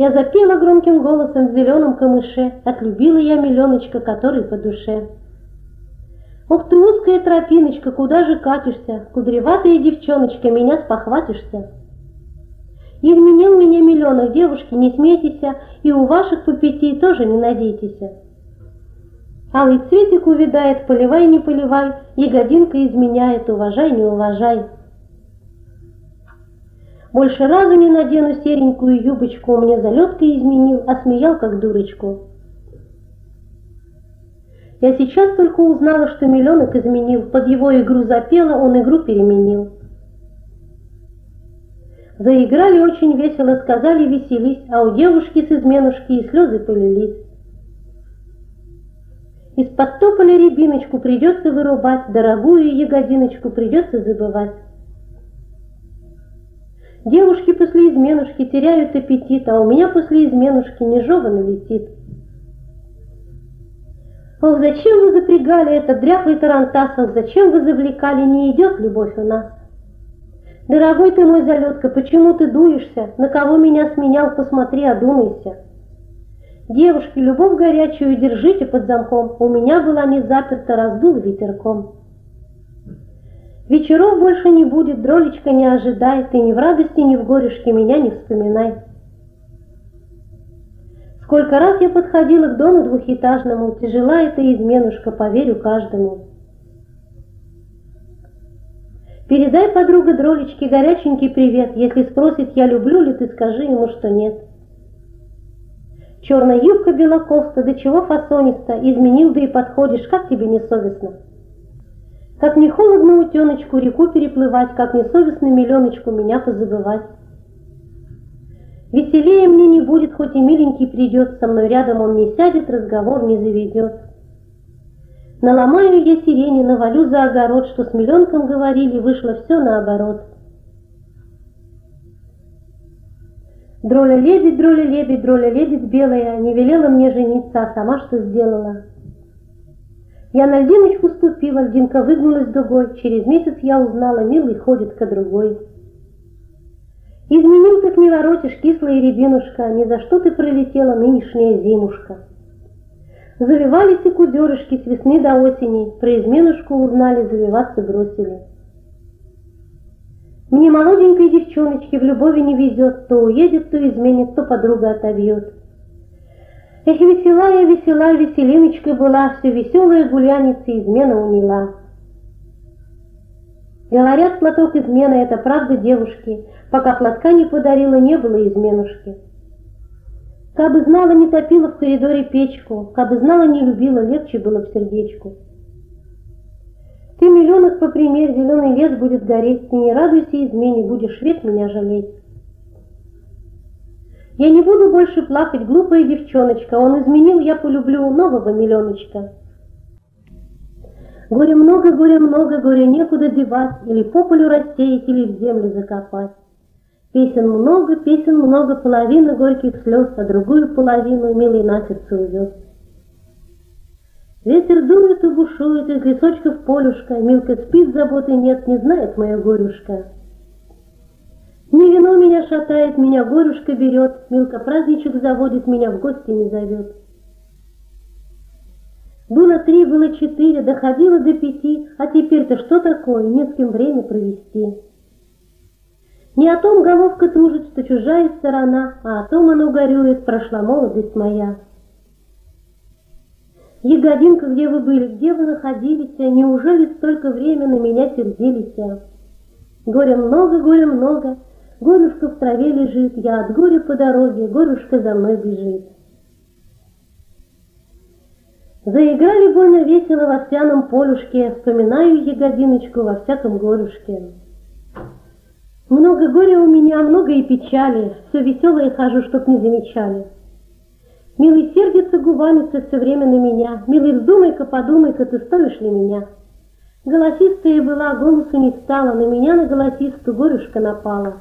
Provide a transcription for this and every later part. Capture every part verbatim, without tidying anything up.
Я запела громким голосом в зеленом камыше, отлюбила я миллионочка, который по душе. Ох ты, узкая тропиночка, куда же катишься, кудреватая девчоночка, меня спохватишься. И вменил меня миллионов, девушки, не смейтесь, и у ваших по пяти тоже не надейтесь. Алый цветик увядает, поливай, не поливай, ягодинка изменяет, уважай, не уважай. Больше разу не надену серенькую юбочку, мне залетка изменил, а смеял как дурочку. Я сейчас только узнала, что миллионок изменил, под его игру запела, он игру переменил. Заиграли очень весело, сказали веселись, а у девушки с изменушки и слезы полились. Из-под тополя рябиночку придется вырубать, дорогую ягодиночку придется забывать. Девушки после изменушки теряют аппетит, а у меня после изменушки нежеванно летит. Ох, зачем вы запрягали этот дряхлый тарантас, ох, зачем вы завлекали, не идет любовь у нас. Дорогой ты мой залетка, почему ты дуешься, на кого меня сменял, посмотри, одумайся. Девушки, любовь горячую держите под замком, у меня была не заперта, раздула ветерком. Вечеров больше не будет, дролечка, не ожидай, ты ни в радости, ни в горюшке меня не вспоминай. Сколько раз я подходила к дому двухэтажному, тяжела эта изменушка, поверю каждому. Передай, подруга, дролечке горяченький привет, если спросит, я люблю ли, ты скажи ему, что нет. Черная юбка белокоста, до чего фасониста, изменил, да и подходишь, как тебе не совестно? Как не холодно утеночку реку переплывать, как не совестно миллионочку меня позабывать. Веселее мне не будет, хоть и миленький придет, со мной рядом он не сядет, разговор не заведет. Наломаю я сирени, навалю за огород, что с миллионком говорили, вышло все наоборот. Дроля-лебедь, дроля-лебедь, дроля-лебедь белая, не велела мне жениться, а сама что сделала? Я на льдиночку ступила, льдинка выгнулась дугой, через месяц я узнала, милый ходит ко другой. Изменил, как не воротишь, кислая рябинушка, ни за что ты пролетела нынешняя зимушка. Завивались и кудерышки с весны до осени, про изменушку узнали, завиваться бросили. Мне молоденькой девчоночке в любови не везет, то уедет, то изменит, то подруга отобьет. Эх, весела я, весела, веселиночка была, все веселая гуляница измена уняла. Говорят, платок измена — это правда, девушки, пока платка не подарила, не было изменушки. Кабы знала, не топила в коридоре печку, кабы знала, не любила, легче было в сердечку. Ты, миллионок, по пример, зеленый лес будет гореть, ты не радуйся измене, будешь век меня жалеть. Я не буду больше плакать, глупая девчоночка, он изменил, я полюблю нового миллионочка. Горя много, горя много, горя некуда девать, или по полю рассеять, или в землю закопать. Песен много, песен много, половина горьких слез, а другую половину милый на сердце увез. Ветер дует и бушует, из лесочка в полюшка, Милка спит, заботы нет, не знает моя горюшка. Не вино меня шатает, меня горюшка берет, Милка праздничек заводит, меня в гости не зовет. Было три, было четыре, доходило до пяти, а теперь-то что такое, не с кем время провести. Не о том головка тужит, что чужая сторона, а о том она горюет, прошла молодость моя. Ягодинка, где вы были, где вы находились, неужели столько времени на меня сердились? Горя много, горя много, горюшка в траве лежит, я от горя по дороге, горюшка за мной бежит. Заиграли больно весело в овсяном полюшке, вспоминаю ягодиночку во всяком горюшке. Много горя у меня, много и печали, все веселое хожу, чтоб не замечали. Милый сердится губами все время на меня, милый, вздумай-ка, подумай-ка, ты стоишь ли меня? Голосистая была, голосу не стала, на меня на голосистую горюшка напала.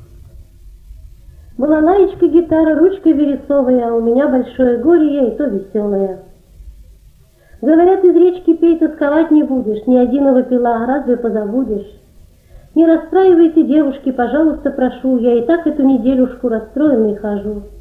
Была лаечка гитара, ручка вересовая, а у меня большое горе, я и то веселая. Говорят, из речки пей, тосковать не будешь, ни одиного пила, разве позабудешь? Не расстраивайте, девушки, пожалуйста, прошу, я и так эту неделюшку расстроенной хожу.